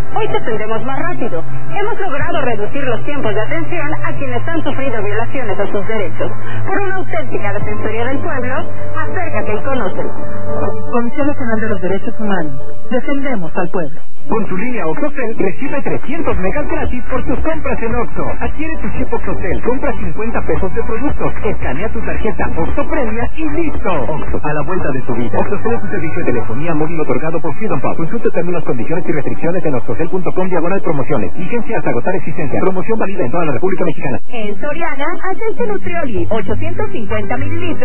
Hoy te atendemos más rápido. Hemos logrado reducir los tiempos de atención a quienes han sufrido violaciones a sus derechos. Por una auténtica Defensoría del Pueblo, acércate y conócelo. Comisión Nacional de los Derechos Humanos. Defendemos al pueblo. Con tu línea OXXOCEL recibe 300 megas gratis por tus compras en OXXO. Adquiere tu chip OXXOCEL, compra 50 pesos de productos, escanea tu tarjeta OXXO Premia y listo. OXXO, a la vuelta de tu vida. OXXOCEL es un servicio de telefonía móvil otorgado por Freedom Pub. Consulta términos, condiciones y restricciones en oxxocel.com/promociones. Vigencia hasta agotar existencia. Promoción válida en toda la República Mexicana. En Soriana, aceite Nutrioli, 850 mililitros.